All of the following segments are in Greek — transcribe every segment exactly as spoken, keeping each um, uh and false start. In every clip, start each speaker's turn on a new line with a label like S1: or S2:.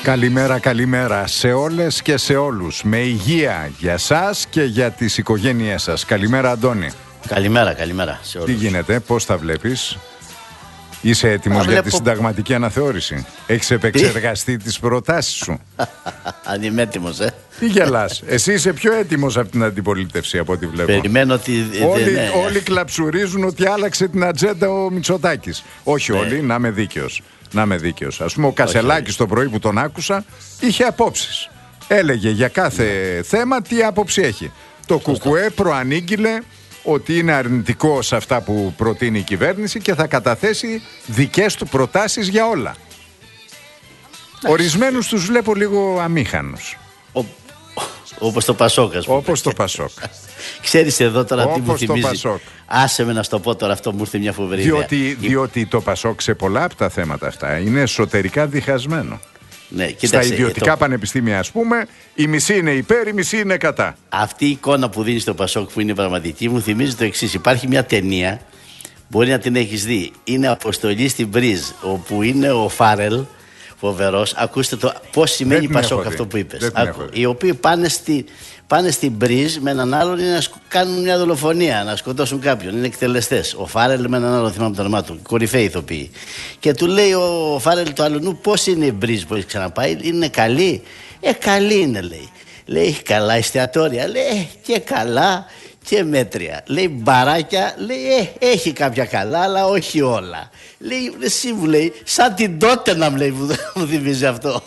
S1: Καλημέρα, καλημέρα σε όλες και σε όλους. Με υγεία για σας και για τις οικογένειές σας. Καλημέρα, Αντώνη.
S2: Καλημέρα, καλημέρα σε όλους.
S1: Τι γίνεται, πώς τα βλέπεις? Είσαι έτοιμος για τη συνταγματική αναθεώρηση? Έχεις επεξεργαστεί τις προτάσεις σου?
S2: Αν είμαι έτοιμος, ε.
S1: Τι γελάς? Εσύ είσαι πιο έτοιμος από την αντιπολίτευση από ό,τι βλέπω.
S2: Περιμένω ότι...
S1: Όλοι,
S2: ναι.
S1: όλοι κλαψουρίζουν ότι άλλαξε την ατζέντα ο Μητσοτάκης. Όχι ναι. όλοι, να είμαι δίκαιος. Να είμαι δίκαιος. Ας πούμε ο Κασελάκης το πρωί που τον άκουσα είχε απόψεις. Έλεγε για κάθε ναι. θέμα τι άποψη έχει. Το Κουκουέ προανήγγειλε ότι είναι αρνητικό σε αυτά που προτείνει η κυβέρνηση και θα καταθέσει δικές του προτάσεις για όλα. Ορισμένους τους βλέπω λίγο αμήχανους.
S2: Ο, όπως το Πασόκ, ας πούμε.
S1: Όπως το Πασόκ.
S2: Ξέρεις εδώ τώρα
S1: όπως
S2: τι μου θυμίζει?
S1: Πασόκ.
S2: Άσε με να σου το πω τώρα, αυτό μου ήρθε μια φοβερή
S1: διότι,
S2: ιδέα.
S1: Διότι το Πασόκ σε πολλά από τα θέματα αυτά είναι εσωτερικά διχασμένο.
S2: Ναι, κοίταξε,
S1: στα ιδιωτικά
S2: το...
S1: πανεπιστήμια, ας πούμε, η μισή είναι υπέρ, η μισή είναι κατά.
S2: Αυτή η εικόνα που δίνει στο Πασόκ που είναι πραγματική μου θυμίζει το εξής. Υπάρχει μια ταινία, μπορεί να την έχεις δει. Είναι Αποστολή στην Μπριζ, όπου είναι ο Φάρελ, φοβερός. Ακούστε το πώς σημαίνει Πασόκ αυτό που είπες. Άκου, οι οποίοι πάνε, στη, πάνε στην Μπριζ με έναν άλλον να κάνουν μια δολοφονία, να σκοτώσουν κάποιον. Είναι εκτελεστές. Ο Φάρελ με έναν άλλον, θυμάμαι το όνομά του, κορυφαίοι ηθοποιοί. Και του λέει ο Φάρελ του άλλου, πώς είναι η Μπριζ που έχει ξαναπάει? Είναι καλή? Ε, καλή είναι, λέει. Λέει, έχει καλά εστιατόρια? Λέει, ε, και καλά και μέτρια. Λέει, μπαράκια? Λέει, ε, έχει κάποια καλά, αλλά όχι όλα. Λέει, εσύ μου λέει, σαν την τότε να μου λέει, μου θυμίζει αυτό.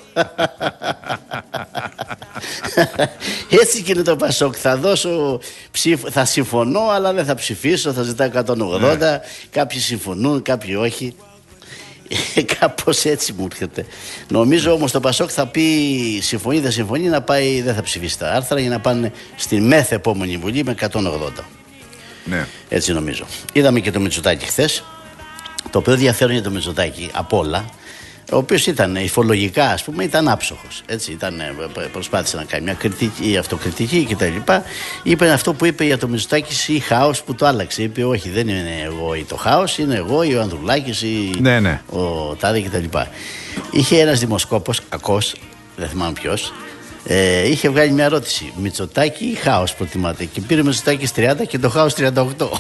S2: Έτσι και είναι το Πασόκ. Θα δώσω ψήφ, θα συμφωνώ, αλλά δεν θα ψηφίσω, θα ζητάω εκατόν ογδόντα. Ναι. Κάποιοι συμφωνούν, κάποιοι όχι. Κάπως έτσι μου έρχεται. Νομίζω όμως το Πασόκ θα πει συμφωνεί, δεν συμφωνεί, να πάει, δεν θα ψηφίσει τα άρθρα για να πάνε στη μεθ επόμενη Βουλή με εκατόν ογδόντα. Ναι. Έτσι νομίζω. Είδαμε και το Μητσοτάκη χθες. Το οποίο ενδιαφέρον για το Μητσοτάκη από όλα, ο οποίος ήταν υφολογικά, ας πούμε, ήταν άψογος. Έτσι, ήταν, προσπάθησε να κάνει μια κριτική, αυτοκριτική κτλ. Είπε αυτό που είπε για το Μητσοτάκη ή χάος που το άλλαξε. Είπε, όχι, δεν είναι εγώ ή το χάος, είναι εγώ ή ο Ανδρουλάκης ή ναι, ναι. ο Τάδε κτλ. Είχε ένας δημοσκόπος, κακός, δεν θυμάμαι ποιος, ε, είχε βγάλει μια ερώτηση. Μητσοτάκη ή χάος προτιμάτε? Και πήρε Μητσοτάκης τριάντα και το χάος τριάντα οκτώ.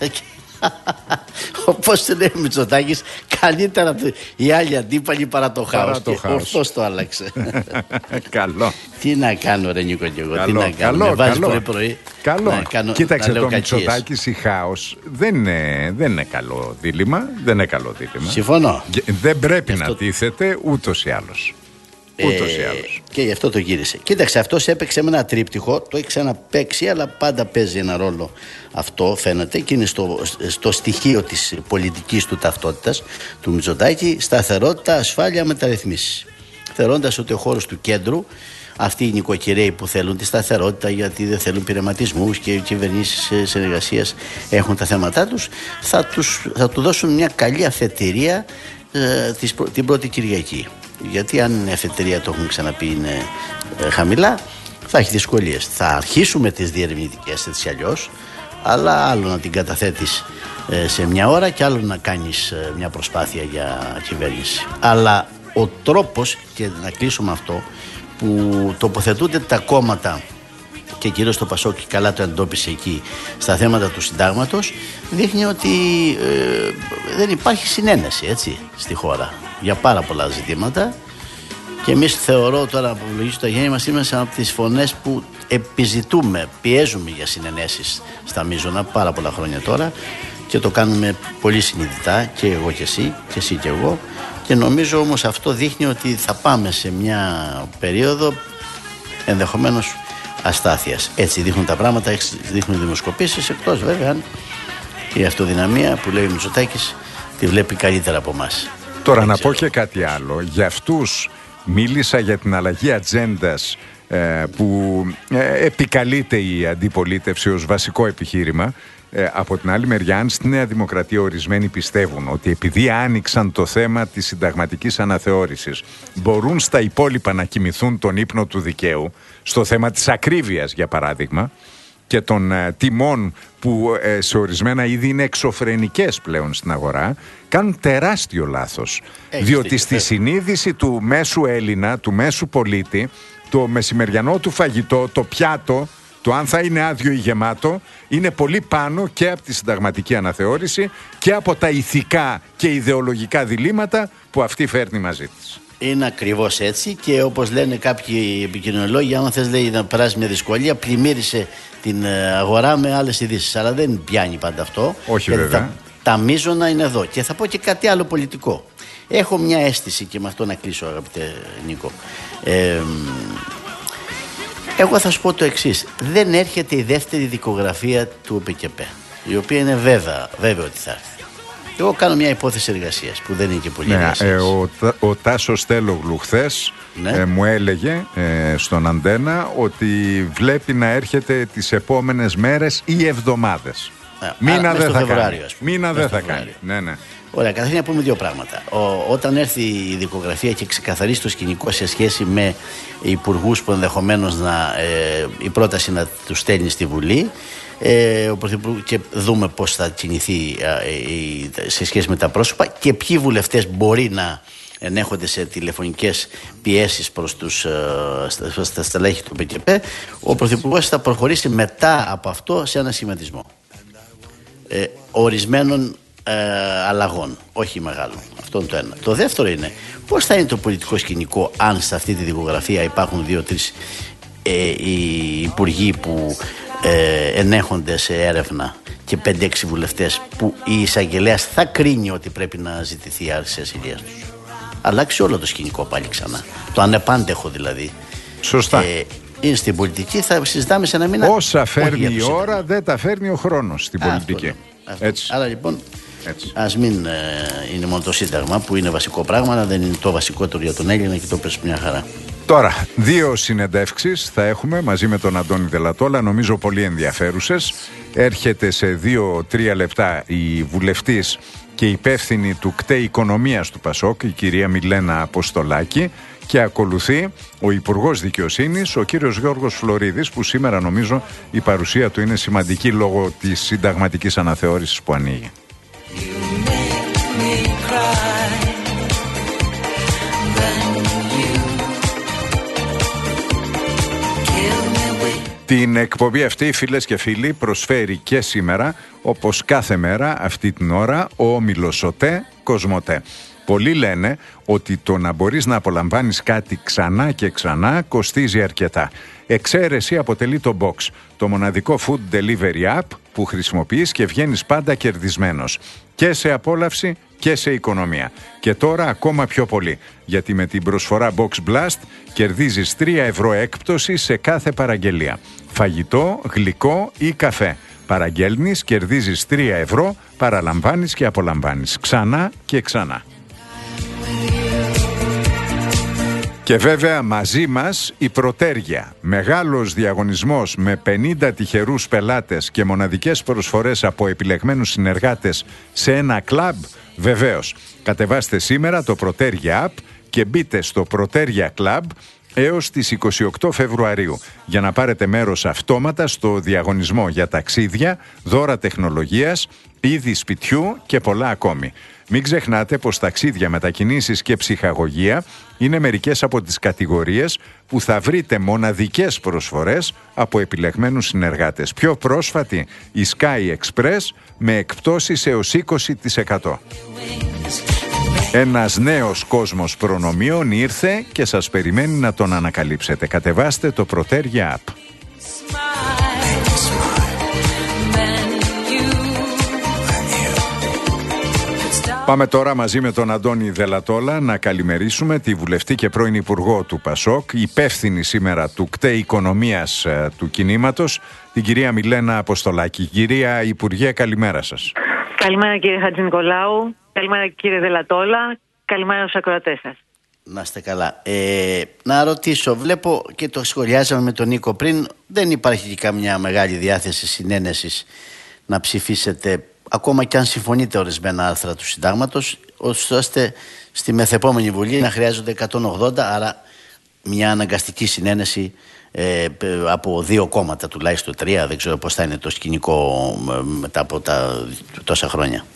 S2: Όπως το λέει ο Μητσοτάκης, καλύτερα οι άλλοι αντίπαλοι παρά το χάος. Και ορθώς το άλλαξε.
S1: Καλό.
S2: Τι να κάνω ρε Νίκο και εγώ?
S1: Καλό,
S2: τι να κάνω?
S1: καλό,
S2: Με βάζεις
S1: καλό.
S2: πρωί πρωί.
S1: Καλό.
S2: Να κάνω,
S1: κοίταξε,
S2: να
S1: το Μητσοτάκης ή χάος δεν είναι, δεν είναι καλό δίλημμα. Δεν είναι καλό δίλημμα.
S2: Συμφωνώ.
S1: Δεν πρέπει
S2: αυτό...
S1: να τίθεται ούτως ή άλλως. Ούτως ή άλλως.
S2: Ε, και γι' αυτό το γύρισε. Κοίταξε, αυτός έπαιξε με ένα τρίπτυχο. Το έχει ξαναπαίξει, αλλά πάντα παίζει ένα ρόλο. Αυτό φαίνεται και είναι στο, στο στοιχείο της πολιτικής του ταυτότητας του Μητσοτάκη. Σταθερότητα, ασφάλεια, μεταρρυθμίσεις. Θεωρώντας ότι ο χώρος του κέντρου, αυτοί οι νοικοκυρέοι που θέλουν τη σταθερότητα, γιατί δεν θέλουν πειραματισμούς και οι κυβερνήσεις συνεργασίας έχουν τα θέματα τους, θα, τους, θα του δώσουν μια καλή αφετηρία ε, της, την πρώτη Κυριακή. Γιατί αν η αφετηρία, το έχουμε ξαναπεί, είναι ε, χαμηλά, θα έχει δυσκολίες. Θα αρχίσουμε τις διερευνητικές έτσι αλλιώς, αλλά άλλο να την καταθέτεις ε, σε μια ώρα και άλλο να κάνεις ε, μια προσπάθεια για κυβέρνηση. Αλλά ο τρόπος, και να κλείσουμε αυτό, που τοποθετούνται τα κόμματα και κυρίως το Πασόκ καλά το εντόπισε εκεί στα θέματα του συντάγματος, δείχνει ότι ε, δεν υπάρχει συνένεση έτσι στη χώρα για πάρα πολλά ζητήματα. Και εμείς θεωρώ τώρα από λογική το γέννη μας είμαστε από τις φωνές που επιζητούμε, πιέζουμε για συνενέσεις στα μείζωνα πάρα πολλά χρόνια τώρα και το κάνουμε πολύ συνειδητά και εγώ και εσύ και εσύ και εγώ, και νομίζω όμως αυτό δείχνει ότι θα πάμε σε μια περίοδο ενδεχομένως αστάθειας. Έτσι δείχνουν τα πράγματα, έτσι δείχνουν οι δημοσκοπήσεις, εκτός βέβαια αν η αυτοδυναμία που λέει ο Μητσοτάκης τη βλέπει καλύτερα από εμάς.
S1: Τώρα δεν να ξέρω. Πω και κάτι άλλο. Για αυτούς μίλησα για την αλλαγή ατζέντας ε, που ε, επικαλείται η αντιπολίτευση ως βασικό επιχείρημα. Ε, από την άλλη μεριά, αν στη Νέα Δημοκρατία ορισμένοι πιστεύουν ότι επειδή άνοιξαν το θέμα της συνταγματικής αναθεώρησης μπορούν στα υπόλοιπα να κοιμηθούν τον ύπνο του δικαίου, στο θέμα της ακρίβειας για παράδειγμα, και των ε, τιμών που ε, σε ορισμένα είδη είναι εξωφρενικές πλέον στην αγορά, κάνουν τεράστιο λάθος.
S2: Έχεις
S1: διότι
S2: δίκιο,
S1: στη
S2: φεύγει.
S1: συνείδηση του μέσου Έλληνα, του μέσου πολίτη, το μεσημεριανό του φαγητό, το πιάτο, το αν θα είναι άδειο ή γεμάτο, είναι πολύ πάνω και από τη συνταγματική αναθεώρηση και από τα ηθικά και ιδεολογικά διλήμματα που αυτή φέρνει μαζί της.
S2: Είναι ακριβώς έτσι και όπως λένε κάποιοι επικοινωνιολόγοι, άμα θες, λέει, να περάσει μια δυσκολία, πλημμύρισε την αγορά με άλλες ειδήσεις. Αλλά δεν πιάνει πάντα αυτό.
S1: Όχι,
S2: γιατί
S1: βέβαια.
S2: Τα, τα μείζωνα είναι εδώ. Και θα πω και κάτι άλλο πολιτικό. Έχω μια αίσθηση, και με αυτό να κλείσω, αγαπητέ Νίκο. Ε, εγώ θα σου πω το εξής. Δεν έρχεται η δεύτερη δικογραφία του ΟΠΕΚΕΠΕ, η οποία είναι βέβαια, βέβαια ότι θα έρθει. Εγώ κάνω μια υπόθεση εργασίας που δεν είναι και πολύ
S1: Ναι,
S2: εργασίας.
S1: ε, ο, ο Τάσος Τέλογλου χθες
S2: Ναι.
S1: ε, μου έλεγε ε, στον Αντένα ότι βλέπει να έρχεται τις επόμενες μέρες ή εβδομάδες.
S2: Ε, άρα
S1: Μήνα
S2: μες
S1: δεν
S2: στο
S1: θα
S2: Φεβρουάριο,
S1: κάνει.
S2: ας πούμε.
S1: Μήνα
S2: Μες
S1: δεν
S2: στο
S1: θα κάνει.
S2: Φεβρουάριο.
S1: Ναι, ναι.
S2: Ωραία, καταρχήν να πούμε δύο πράγματα. Ο, όταν έρθει η δικογραφία και ξεκαθαρίσει το σκηνικό σε σχέση με υπουργούς που ενδεχομένως να, ε, η πρόταση να του στέλνει στη Βουλή, ε, ο και δούμε πώς θα κινηθεί ε, σε σχέση με τα πρόσωπα και ποιοι βουλευτές μπορεί να ενέχονται σε τηλεφωνικές πιέσεις προς τους, ε, στα, στα στελέχη του ΠΚΠ, ο Πρωθυπουργός θα προχωρήσει μετά από αυτό σε ένα σχηματισμό ε, ορισμένων ε, αλλαγών, όχι μεγάλων. Αυτό είναι το ένα. Το δεύτερο είναι πώς θα είναι το πολιτικό σκηνικό αν σε αυτή τη δικογραφία υπάρχουν δύο-τρεις ε, οι υπουργοί που ε, ενέχονται σε έρευνα και πέντε-έξι βουλευτές που η εισαγγελέας θα κρίνει ότι πρέπει να ζητηθεί η άρση ασυλίας τους. Αλλάξει όλο το σκηνικό πάλι ξανά. Το ανεπάντεχο δηλαδή.
S1: Σωστά.
S2: Ε, είναι στην πολιτική, θα συζητάμε σε ένα μήνα.
S1: Όσα φέρνει
S2: για το
S1: η
S2: Σύνταγμα.
S1: ώρα δεν τα φέρνει ο χρόνος στην
S2: Α,
S1: πολιτική.
S2: αυτό, αυτό.
S1: Έτσι.
S2: Άρα λοιπόν,
S1: Έτσι.
S2: ας μην ε, είναι μόνο το Σύνταγμα που είναι βασικό πράγμα, αλλά δεν είναι το βασικότερο για τον Έλληνα και το πες μια χαρά.
S1: Τώρα, δύο συνεντεύξεις θα έχουμε μαζί με τον Αντώνη Δελατόλα, νομίζω πολύ ενδιαφέρουσες. Έρχεται σε δύο-τρία λεπτά η βουλευτής και υπεύθυνη του ΚΤΕ Οικονομίας του ΠΑΣΟΚ, η κυρία Μιλένα Αποστολάκη, και ακολουθεί ο Υπουργός Δικαιοσύνης, ο κύριος Γιώργος Φλωρίδης, που σήμερα νομίζω η παρουσία του είναι σημαντική λόγω της συνταγματικής αναθεώρησης που ανοίγει. Την εκπομπή αυτή, φίλες και φίλοι, προσφέρει και σήμερα, όπως κάθε μέρα αυτή την ώρα, ο όμιλος ΟΤΕ Κοσμοτέ. Πολλοί λένε ότι το να μπορείς να απολαμβάνεις κάτι ξανά και ξανά κοστίζει αρκετά. Εξαίρεση αποτελεί το Box, το μοναδικό food delivery app που χρησιμοποιείς και βγαίνεις πάντα κερδισμένος. Και σε απόλαυση και σε οικονομία. Και τώρα ακόμα πιο πολύ, γιατί με την προσφορά Box Blast κερδίζεις τρία ευρώ έκπτωση σε κάθε παραγγελία. Φαγητό, γλυκό ή καφέ. Παραγγέλνεις, κερδίζεις τρία ευρώ, παραλαμβάνεις και απολαμβάνεις. Ξανά και ξανά. Και βέβαια μαζί μας η Πρωτέργεια. Μεγάλος διαγωνισμός με πενήντα τυχερούς πελάτες και μοναδικές προσφορές από επιλεγμένους συνεργάτες σε ένα κλαμπ. Βεβαίως, κατεβάστε σήμερα το Πρωτέργεια App και μπείτε στο Πρωτέργεια Club έως τις είκοσι οκτώ Φεβρουαρίου για να πάρετε μέρος αυτόματα στο διαγωνισμό για ταξίδια, δώρα τεχνολογίας, είδη σπιτιού και πολλά ακόμη. Μην ξεχνάτε πως ταξίδια, μετακινήσεις και ψυχαγωγία είναι μερικές από τις κατηγορίες που θα βρείτε μοναδικές προσφορές από επιλεγμένους συνεργάτες. Πιο πρόσφατη η Sky Express με εκπτώσεις έως είκοσι τοις εκατό. Ένας νέος κόσμος προνομίων ήρθε και σας περιμένει να τον ανακαλύψετε. Κατεβάστε το Πρωτέργεια App. Πάμε τώρα μαζί με τον Αντώνη Δελατόλα να καλημερίσουμε τη βουλευτή και πρώην Υπουργό του ΠΑΣΟΚ, υπεύθυνη σήμερα του ΚΤΕ Οικονομίας ε, του κινήματος, την κυρία Μιλένα Αποστολάκη. Κυρία Υπουργέ, καλημέρα σας.
S3: Καλημέρα κύριε Χατζηνικολάου, καλημέρα κύριε Δελατόλα, καλημέρα στους ακροατές σας.
S2: Να είστε καλά. Ε, να ρωτήσω, βλέπω και το σχολιάζαμε με τον Νίκο πριν, δεν υπάρχει και καμιά μεγάλη διάθεση συνένεσης να ψηφίσετε, ακόμα και αν συμφωνείτε ορισμένα άρθρα του συντάγματος, ώστε στη μεθεπόμενη Βουλή να χρειάζονται εκατόν ογδόντα, άρα μια αναγκαστική συνένεση ε, από δύο κόμματα τουλάχιστον τρία, δεν ξέρω πώς θα είναι το σκηνικό μετά από τα τόσα χρόνια.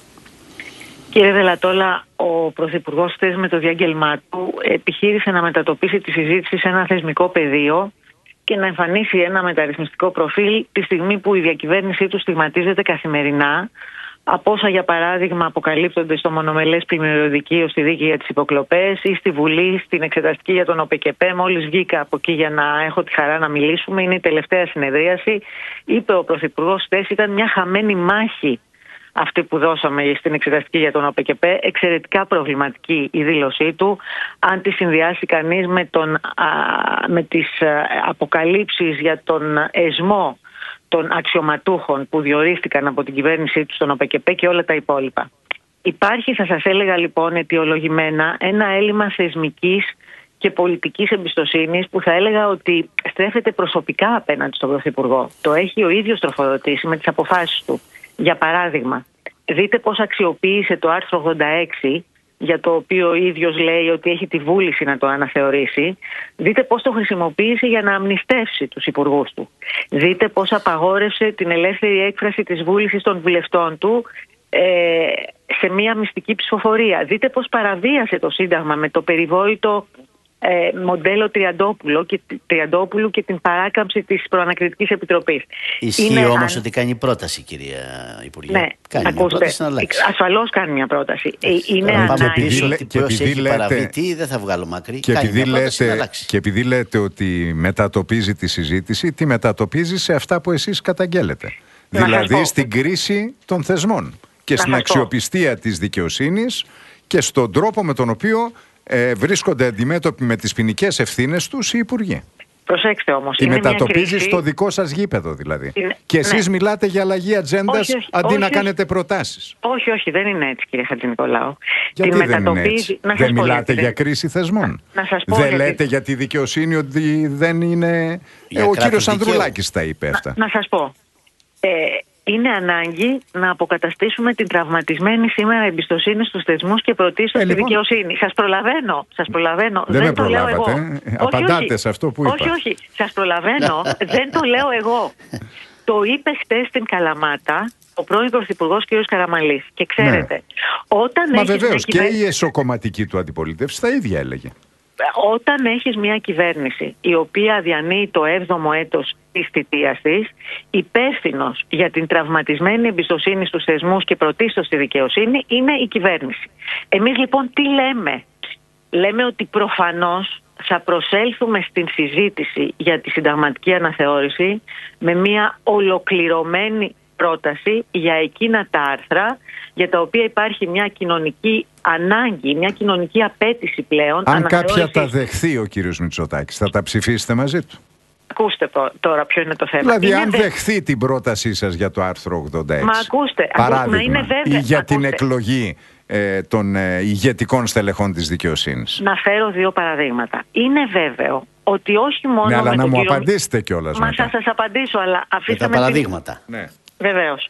S3: Κύριε Δελατόλα, ο Πρωθυπουργός χθες με το διάγγελμά του επιχείρησε να μετατοπίσει τη συζήτηση σε ένα θεσμικό πεδίο και να εμφανίσει ένα μεταρρυθμιστικό προφίλ τη στιγμή που η διακυβέρνησή του στιγματίζεται καθημερινά από όσα για παράδειγμα αποκαλύπτονται στο μονομελές πλημμυριωδικείο στη δίκη για τις υποκλοπές ή στη Βουλή στην εξεταστική για τον ΟΠΕΚΕΠΕ. Μόλις βγήκα από εκεί για να έχω τη χαρά να μιλήσουμε, είναι η τελευταία συνεδρίαση. Είπε ο Πρωθυπουργός χθες, ήταν μια χαμένη μάχη αυτή που δώσαμε στην εξεταστική για τον ΟΠΕΚΕΠΕ. Εξαιρετικά προβληματική η δήλωσή του. Αν τη συνδυάσει κανείς με, τον, α, με τις α, αποκαλύψεις για τον εσμό των αξιωματούχων που διορίστηκαν από την κυβέρνησή του στον ΟΠΕΚΕΠΕ και όλα τα υπόλοιπα. Υπάρχει, θα σας έλεγα λοιπόν αιτιολογημένα, ένα έλλειμμα θεσμικής και πολιτικής εμπιστοσύνης που θα έλεγα ότι στρέφεται προσωπικά απέναντι στον Πρωθυπουργό. Το έχει ο ίδιος τροφοδοτήσει με τις αποφάσεις του. Για παράδειγμα, δείτε πώς αξιοποίησε το άρθρο ογδόντα έξι, για το οποίο ο ίδιος λέει ότι έχει τη βούληση να το αναθεωρήσει. Δείτε πώς το χρησιμοποίησε για να αμνηστεύσει τους υπουργούς του. Δείτε πώς απαγόρευσε την ελεύθερη έκφραση της βούλησης των βουλευτών του ε, σε μια μυστική ψηφοφορία. Δείτε πώς παραβίασε το Σύνταγμα με το περιβόητο ε, μοντέλο Τριαντόπουλο και, Τριαντόπουλου και την παράκαμψη της Προανακριτικής Επιτροπής.
S2: Ισχύει όμως αν... ότι κάνει πρόταση, κυρία Υπουργέ.
S3: Ναι,
S2: κάνει
S3: ακούστε,
S2: μια πρόταση να αλλάξει.
S3: Ασφαλώς κάνει μια πρόταση. Ε, είναι
S2: Τώρα,
S3: ανάγκη.
S2: πάμε πίσω ότι
S1: και
S2: πώς
S1: επειδή
S2: έχει
S1: λέτε,
S2: παραβεί, δεν θα βγάλω μακρύ.
S1: Και
S2: κάνει
S1: επειδή,
S2: μια πρόταση
S1: λέτε,
S2: να αλλάξει.
S1: και επειδή λέτε ότι μετατοπίζει τη συζήτηση, τη μετατοπίζει σε αυτά που εσείς καταγγέλλετε.
S3: Να
S1: δηλαδή στην κρίση των θεσμών και
S3: να
S1: στην αξιοπιστία πω. της δικαιοσύνης και στον τρόπο με τον οποίο ε, βρίσκονται αντιμέτωποι με τις ποινικές ευθύνες τους οι υπουργοί.
S3: Προσέξτε όμως.
S1: Τη μετατοπίζει
S3: κρίση...
S1: στο δικό σας γήπεδο δηλαδή.
S3: Είναι...
S1: Και εσείς
S3: ναι.
S1: μιλάτε για αλλαγή ατζέντας αντί
S3: όχι,
S1: να
S3: όχι.
S1: κάνετε προτάσεις.
S3: Όχι, όχι, δεν είναι έτσι, κύριε Χατζηνικολάου.
S1: Γιατί
S3: Την
S1: δεν είναι έτσι?
S3: Να
S1: δεν
S3: πω,
S1: μιλάτε
S3: γιατί...
S1: για κρίση θεσμών.
S3: Να σας πω,
S1: δεν
S3: γιατί...
S1: λέτε για τη δικαιοσύνη ότι δεν είναι...
S2: Για
S1: ο
S2: κράτος
S1: κύριος
S2: δικαίου.
S1: Ανδρουλάκης τα είπε αυτά.
S3: Να, να σας πω. Ε, είναι ανάγκη να αποκαταστήσουμε την τραυματισμένη σήμερα εμπιστοσύνη στους θεσμούς και πρωτίστως
S1: Ε,
S3: στη
S1: λοιπόν.
S3: δικαιοσύνη. Σας προλαβαίνω. Σας προλαβαίνω.
S1: Δεν,
S3: δεν
S1: με
S3: το λέω εγώ.
S1: προλάβατε. Ε. Απαντάτε
S3: όχι,
S1: σε αυτό που είπα.
S3: Όχι, όχι. Σας προλαβαίνω. Δεν το λέω εγώ. Το είπε χτες στην Καλαμάτα ο πρώην Πρωθυπουργός κ. Καραμανλής. Και ξέρετε,
S1: Ναι.
S3: όταν
S1: Μα
S3: έχεις
S1: βεβαίως
S3: μια
S1: και
S3: κυβέρνηση...
S1: η εσωκομματική του αντιπολίτευση τα ίδια έλεγε.
S3: Όταν έχεις μια κυβέρνηση η οποία διανύει το έβδομο έτος της θητείας της, υπεύθυνος για την τραυματισμένη εμπιστοσύνη στους θεσμούς και πρωτίστως στη δικαιοσύνη είναι η κυβέρνηση. Εμείς λοιπόν τι λέμε? Λέμε ότι προφανώς θα προσέλθουμε στην συζήτηση για τη συνταγματική αναθεώρηση με μια ολοκληρωμένη πρόταση για εκείνα τα άρθρα για τα οποία υπάρχει μια κοινωνική ανάγκη, μια κοινωνική απέτηση πλέον.
S1: Αν κάποια
S3: αναθεώρησης...
S1: τα δεχθεί ο κύριος Μητσοτάκης, θα τα ψηφίσετε μαζί του?
S3: Ακούστε τώρα ποιο είναι το θέμα.
S1: Δηλαδή,
S3: είναι
S1: αν
S3: δε...
S1: δεχθεί την πρότασή σας για το άρθρο ογδόντα έξι,
S3: Μα ακούστε,
S1: παράδειγμα,
S3: ακούστε, είναι βέβαια,
S1: ή για
S3: ακούστε.
S1: την εκλογή ε, των ε, ηγετικών στελεχών της δικαιοσύνης.
S3: Να φέρω δύο παραδείγματα. Είναι βέβαιο ότι όχι μόνο.
S1: Ναι, αλλά
S3: με
S1: να
S3: τον
S1: μου
S3: κύριο...
S1: απαντήσετε κιόλας.
S3: Μα
S1: μετά.
S3: θα σας απαντήσω, αλλά αφήστε
S2: με τα παραδείγματα.
S1: Ναι.
S3: Βεβαίως.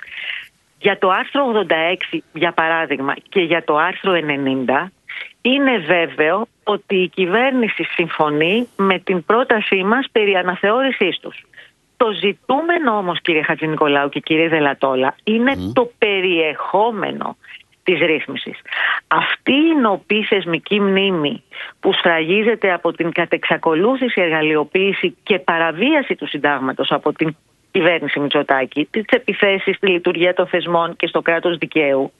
S3: Για το άρθρο ογδόντα έξι, για παράδειγμα, και για το άρθρο ενενήντα, είναι βέβαιο ότι η κυβέρνηση συμφωνεί με την πρότασή μας περί αναθεώρησής τους. Το ζητούμενο όμως, κύριε Χατζηνικολάου και κύριε Δελατόλα, είναι mm. το περιεχόμενο της ρύθμισης. Αυτή η νοπή θεσμική μνήμη που σφραγίζεται από την κατεξακολούθηση εργαλειοποίηση και παραβίαση του συντάγματος από την κυβέρνηση Μητσοτάκη, τις επιθέσεις στη λειτουργία των θεσμών και στο κράτος δικαίου,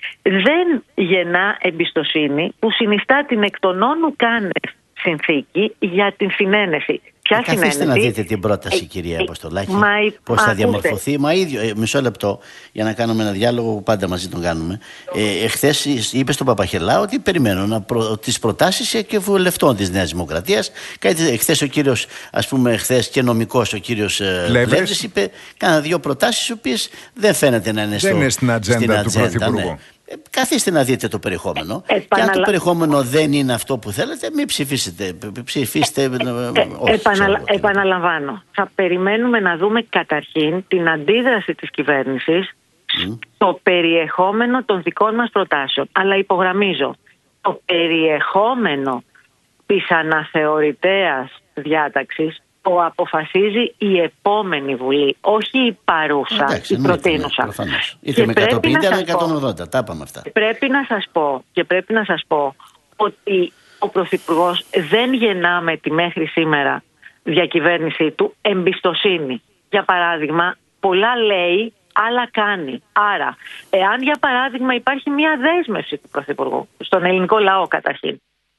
S3: δεν γεννά εμπιστοσύνη που συνιστά την εκ των όνου κάνευ συνθήκη για την συνένεση. Ποια
S2: ε, καθίστε
S3: συνένεση?
S2: να δείτε την πρόταση, ε, κυρία Αποστολάκη,
S3: ε,
S2: πώς θα
S3: ακούστε.
S2: διαμορφωθεί. Μα ίδιο, ε, μισό λεπτό για να κάνουμε ένα διάλογο που πάντα μαζί τον κάνουμε. Ε, εχθές είπε στον Παπαχελά ότι περιμένω να προ, τις προτάσεις και βουλευτών της Νέας Δημοκρατίας. Εχθές ο κύριος, ας πούμε, εχθές και νομικός ο κύριος Πλεύρης είπε κάνα δύο προτάσεις οι οποίες δεν φαίνεται να είναι, στο,
S1: δεν είναι στην ατζέντα του Πρωθυπουργού. Ναι.
S2: Καθίστε να δείτε το περιεχόμενο.
S3: Ε,
S2: και αν το περιεχόμενο δεν είναι αυτό που θέλετε, μην ψηφίσετε. Ψηφίστε.
S3: Ε, όχι, επαναλα... ξέρω, επαναλαμβάνω. Θα περιμένουμε να δούμε καταρχήν την αντίδραση της κυβέρνησης mm. στο περιεχόμενο των δικών μας προτάσεων. Αλλά υπογραμμίζω, το περιεχόμενο της αναθεωρητέας διάταξης το αποφασίζει η επόμενη Βουλή, όχι η παρούσα,
S2: εντάξει,
S3: η προτείνουσα.
S2: Ναι, είτε με εκατόν πενήντα είτε εκατόν ογδόντα, τα είπαμε αυτά.
S3: Πρέπει να σας πω, και πρέπει να σας πω ότι ο Πρωθυπουργός δεν γεννά με τη μέχρι σήμερα διακυβέρνησή του εμπιστοσύνη. Για παράδειγμα, πολλά λέει, άλλα κάνει. Άρα, εάν για παράδειγμα υπάρχει μια δέσμευση του Πρωθυπουργού, στον ελληνικό λαό καταρχήν,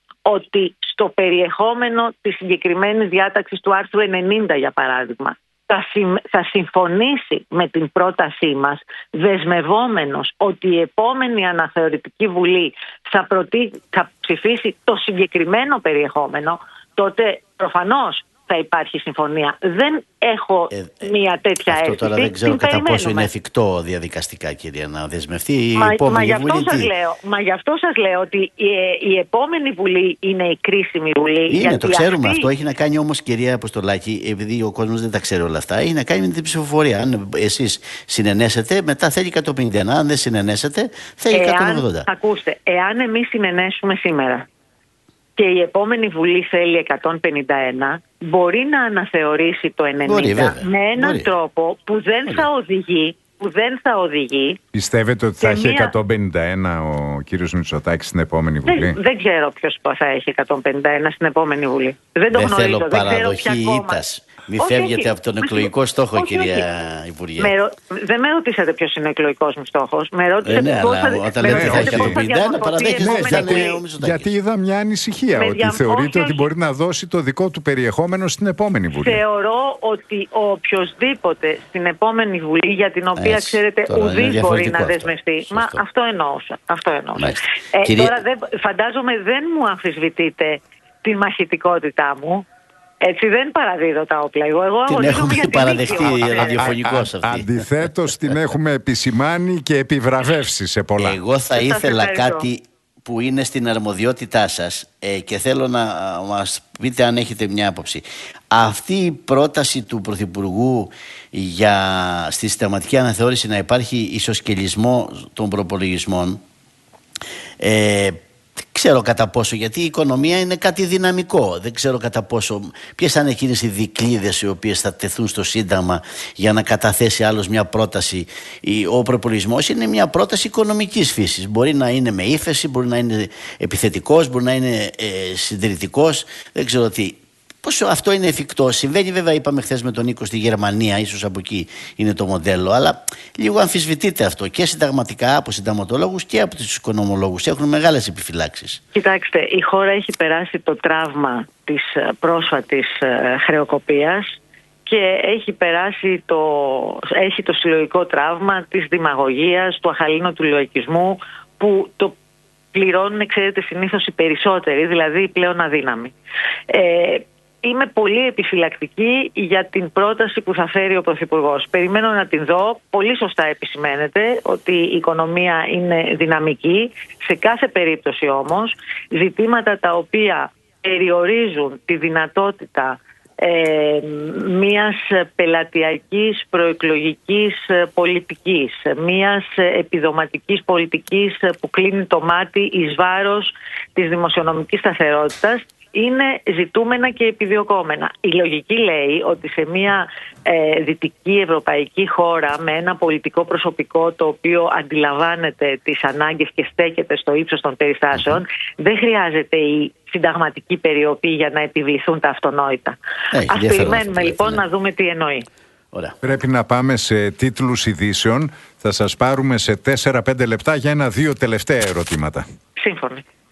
S3: ότι στο περιεχόμενο της συγκεκριμένης διάταξης του άρθρου ενενήντα, για παράδειγμα, θα, συμ, θα συμφωνήσει με την πρότασή μας, δεσμευόμενος ότι η επόμενη αναθεωρητική Βουλή θα, προτί, θα ψηφίσει το συγκεκριμένο περιεχόμενο, τότε προφανώς θα υπάρχει συμφωνία. Δεν έχω ε, μια τέτοια αίσθηση.
S2: Αυτό τώρα δεν ξέρω κατά πόσο είναι εφικτό διαδικαστικά, κυρία, να δεσμευτεί η
S3: μα,
S2: επόμενη
S3: μα
S2: Βουλή.
S3: Σας λέω, μα γι' αυτό σας λέω ότι η, η επόμενη Βουλή είναι η κρίσιμη Βουλή.
S2: Είναι, το ξέρουμε
S3: αυτή...
S2: αυτό. Έχει να κάνει όμως, κυρία Αποστολάκη, επειδή ο κόσμος δεν τα ξέρει όλα αυτά, έχει να κάνει με την ψηφοφορία. Αν εσείς συνενέσετε, μετά θέλει εκατόν πενήντα ένα. Αν δεν συνενέσετε, θέλει εάν, εκατόν ογδόντα.
S3: Ακούστε, εάν εμείς συνενέσουμε σήμερα και η επόμενη Βουλή θέλει εκατόν πενήντα ένα, μπορεί να αναθεωρήσει το ενενήντα μπορεί, με έναν μπορεί. τρόπο που δεν μπορεί. θα οδηγεί, που δεν θα οδηγεί.
S1: Πιστεύετε ότι θα έχει μια... εκατόν πενήντα ένα ο κύριος Μητσοτάκης στην επόμενη Βουλή?
S3: Δεν, δεν ξέρω ποιος θα έχει εκατόν πενήντα ένα στην επόμενη Βουλή. Δεν το
S2: δεν
S3: γνωρίζω.
S2: Θέλω
S3: δεν
S2: παραδοχή
S3: ξέρω
S2: ήττας. Μην φεύγετε από τον εκλογικό στόχο, όχι, κυρία όχι. Υπουργέ.
S3: Με ρω... Δεν με ρωτήσατε ποιος είναι ο εκλογικός μου στόχος. Με ρώτησατε
S2: ε, ναι,
S3: πώς
S2: αλλά
S3: θα...
S2: όταν λέτε θα έχει εκατόν πενήντα ένα, παραδέχεστε
S1: ναι, γιατί, γιατί είδα μια ανησυχία με ότι δια... θεωρείτε όχι, ότι όχι. μπορεί να δώσει το δικό του περιεχόμενο στην επόμενη Βουλή.
S3: Θεωρώ ότι ο οποιοσδήποτε στην επόμενη Βουλή, για την οποία Έτσι, ξέρετε ουδής μπορεί να δεσμευτεί. Μα αυτό εννοούσα. Αυτό εννοούσα. Ε, Κυρία... Τώρα δεν, φαντάζομαι δεν μου αμφισβητείτε τη μαχητικότητά μου. Έτσι δεν παραδίδω τα όπλα. Εγώ, εγώ
S2: την έχουμε παραδεχτεί ραδιοφωνικώς αυτή.
S1: Αντιθέτως την έχουμε επισημάνει και επιβραβεύσει σε πολλά.
S2: Εγώ θα ήθελα κάτι που είναι στην αρμοδιότητά σας ε, και θέλω να μας πείτε αν έχετε μια άποψη. Αυτή η πρόταση του Πρωθυπουργού για στη συνταγματική αναθεώρηση να υπάρχει ισοσκελισμό των προπολογισμών, ε, δεν ξέρω κατά πόσο, γιατί η οικονομία είναι κάτι δυναμικό. Δεν ξέρω κατά πόσο, ποιες θα είναι εκείνες οι δικλείδες οι οποίες θα τεθούν στο Σύνταγμα για να καταθέσει άλλος μια πρόταση. Ο προπολογισμός είναι μια πρόταση οικονομικής φύσης. Μπορεί να είναι με ύφεση, μπορεί να είναι επιθετικός, μπορεί να είναι ε, συντηρητικός. Δεν ξέρω τι. Πόσο αυτό είναι εφικτό. Συμβαίνει βέβαια, είπαμε χθες με τον Νίκο στη Γερμανία, ίσως από εκεί είναι το μοντέλο, αλλά λίγο αμφισβητείται αυτό και συνταγματικά από συνταγματολόγους και από τους οικονομολόγους. Έχουν μεγάλες επιφυλάξεις.
S3: Κοιτάξτε, η χώρα έχει περάσει το τραύμα της πρόσφατης χρεοκοπίας και έχει περάσει το, έχει το συλλογικό τραύμα της δημαγωγίας, του αχαλήνωτου λογικισμού, που το πληρώνουν, ξέρετε, συνήθως οι περισσότεροι, δηλαδή οι πλέον αδύναμοι. Ε, Είμαι πολύ επιφυλακτική για την πρόταση που θα φέρει ο Πρωθυπουργός. Περιμένω να την δω. Πολύ σωστά επισημαίνεται ότι η οικονομία είναι δυναμική. Σε κάθε περίπτωση όμως, ζητήματα τα οποία περιορίζουν τη δυνατότητα ε, μιας πελατειακής προεκλογικής πολιτικής, μιας επιδοματικής πολιτικής που κλείνει το μάτι εις βάρος της δημοσιονομικής σταθερότητας, είναι ζητούμενα και επιδιωκόμενα. Η λογική λέει ότι σε μια ε, δυτική ευρωπαϊκή χώρα με ένα πολιτικό προσωπικό το οποίο αντιλαμβάνεται τις ανάγκες και στέκεται στο ύψος των περιστάσεων, mm-hmm. δεν χρειάζεται η συνταγματική περιοπή για να επιβληθούν τα αυτονόητα. Έχει, Ας περιμένουμε λοιπόν ναι. να δούμε τι εννοεί.
S2: Ωραία.
S1: Πρέπει να πάμε σε τίτλους ειδήσεων. Θα σας πάρουμε σε τέσσερα πέντε λεπτά για ένα-δύο τελευταία ερωτήματα.
S3: Σύμφωνοι.